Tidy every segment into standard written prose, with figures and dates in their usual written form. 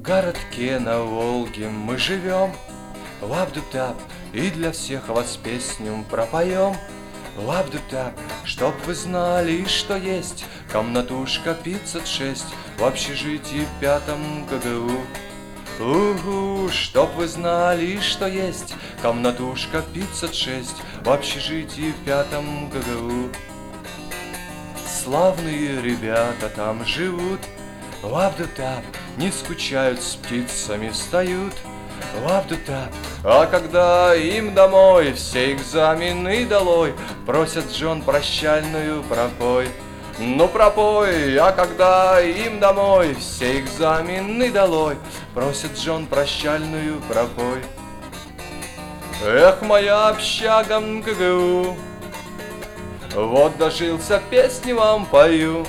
городке на Волге мы живем, лап-ду-тап, и для всех вас песню пропоем. Лап-ду-тап, чтоб вы знали, что есть комнатушка 506 в общежитии в 5-м ГГУ. Угу, чтоб вы знали, что есть комнатушка 506 в общежитии в 5-м ГГУ. Славные ребята там живут, лап-ду-тап, не скучают, с птицами встают. Лап-ду-тап, а когда им домой все экзамены долой, просят Джон прощальную пропой. Ну пропой, а когда им домой все экзамены долой, просят Джон прощальную пропой. Эх, моя общага МГГУ, вот дожился, песни вам пою.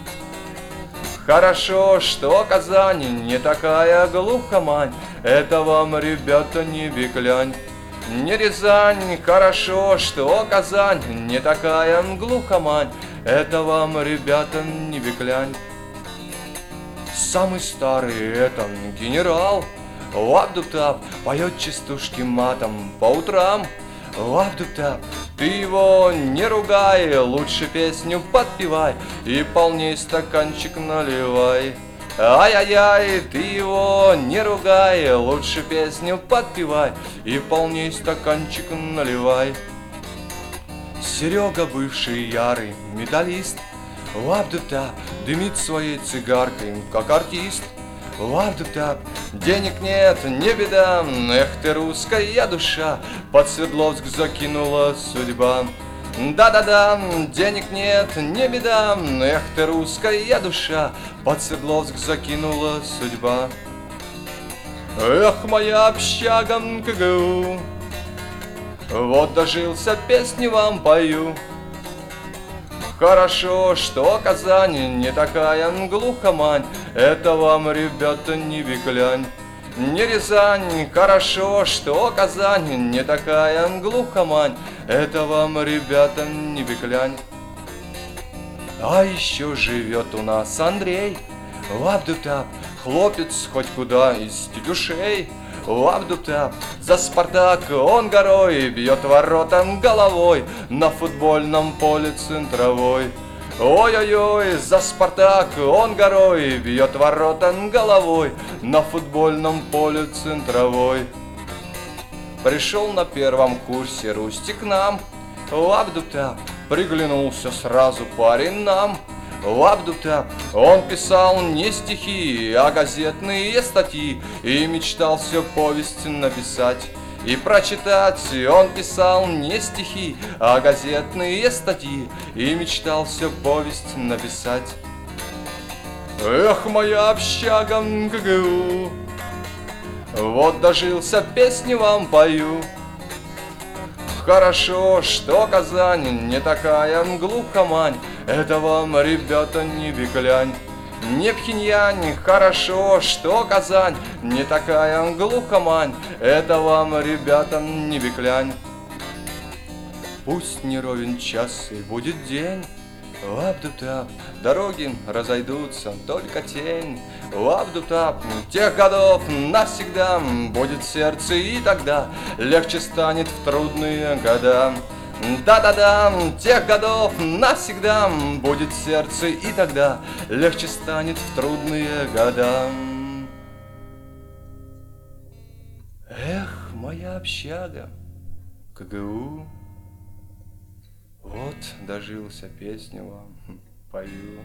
Хорошо, что Казань не такая глухомань, это вам, ребята, не Беклянь, не Рязань. Хорошо, что Казань не такая глухомань, это вам, ребята, не Беклянь. Самый старый это генерал, лап-ду-тап, поет частушки матом по утрам. Лап-ду-тап, ты его не ругай, лучше песню подпевай и полней стаканчик наливай. Ай-яй-яй, ты его не ругай, лучше песню подпевай и полней стаканчик наливай. Серега, бывший ярый медалист, лап-ду-тап, дымит своей цигаркой, как артист. Лап-ду-тап, денег нет, не беда, эх ты, русская душа, под Свердловск закинула судьба. Да-да-да, денег нет, не беда, эх ты, русская душа, под Свердловск закинула судьба. Эх, моя общага МГГУ, вот дожился, песни вам пою. Хорошо, что Казань не такая глухомань, это вам, ребята, не Беклянь, не Рязань. Хорошо, что Казань не такая глухомань, это вам, ребята, не Беклянь. А еще живет у нас Андрей, лап-ду-тап, хлопец хоть куда из тетюшей. Лап-ду-тап, за Спартак он горой бьет воротам головой на футбольном поле центровой. Ой-ой-ой, за Спартак он горой бьет воротам головой на футбольном поле центровой. Пришел на первом курсе Русти к нам, лап-ду-тап, приглянулся сразу парень нам. Лап-ду-тап, он писал не стихи, а газетные статьи и мечтал все повесть написать и прочитать. Он писал не стихи, а газетные статьи и мечтал все повесть написать. Эх, моя общага МГГУ, вот дожился, песни вам пою. Хорошо, что Казань не такая глухомань, это вам, ребята, не Беклянь, не Пхеньянь. Хорошо, что Казань не такая глухомань, это вам, ребята, не Беклянь. Пусть не ровен час и будет день, лап-ду-тап, дороги разойдутся, только тень. Лап-ду-тап, тех годов навсегда будет сердце, и тогда легче станет в трудные года. Да-да-да, тех годов навсегда будет сердце, и тогда легче станет в трудные года. Эх, моя общага КГУ, вот дожился, песню вам пою.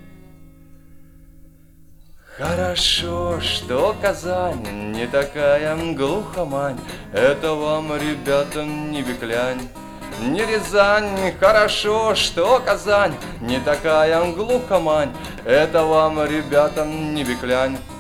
Хорошо, что Казань не такая глухомань, это вам, ребята, не Беклянь, не Рязань. Хорошо, что Казань не такая глухомань, это вам, ребята, не Беклянь.